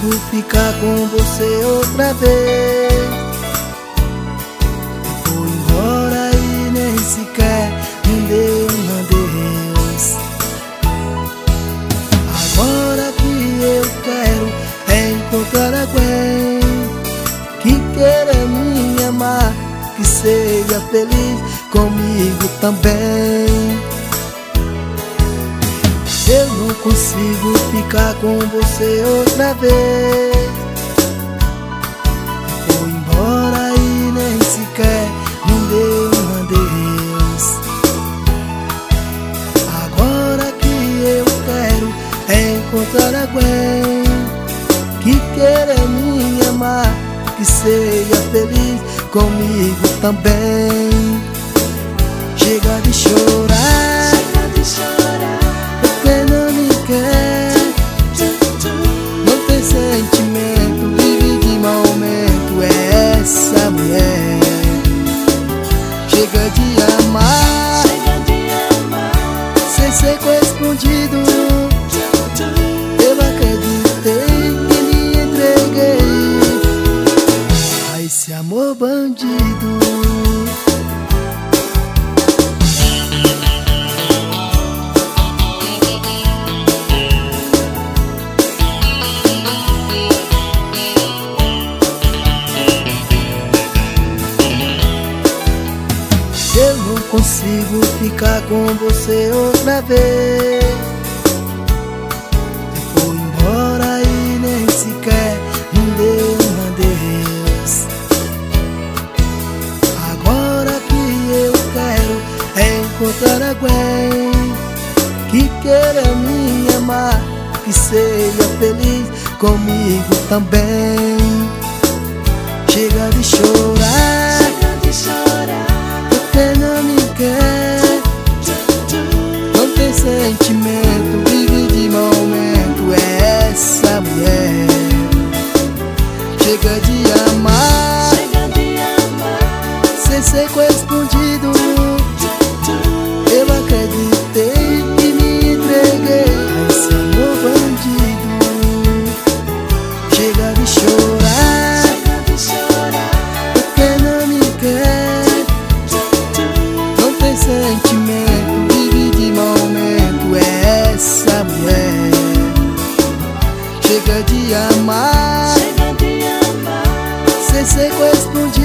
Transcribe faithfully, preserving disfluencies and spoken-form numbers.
consigo ficar com você outra vez. Foi embora e nem sequer me deu um adeus. Agora que eu quero é encontrar alguém que queira me amar, que seja feliz comigo também. Eu não consigo ficar com você outra vez. Foi embora e nem sequer me deu um adeus. Agora que eu quero é encontrar alguém que queira me amar, que seja feliz comigo também. Chega de chorar, Chega de chorar, porque não me quer. Não tem sentimento, vive de momento. É essa mulher. Chega de amar, chega de amar. sem ser correspondido. Eu acreditei e me entreguei a esse amor bandido. Eu não consigo ficar com você outra vez. Você foi embora e nem sequer me deu um adeus. Agora que eu quero é encontrar alguém que queira me amar, que seja feliz comigo também. Chega de chorar, Chega de chorar, porque não me quer. Não tem sentimento, vive de momento. É essa mulher. Chega de amar, chega de amar. sem ser correspondido. Eu acreditei e me entreguei a esse amor bandido. Chega de chorar, Chega de chorar, porque não me quer. Não tem sentimento, vive de momento. É essa mulher. Chega de amar, chega de amar. sem ser correspondido.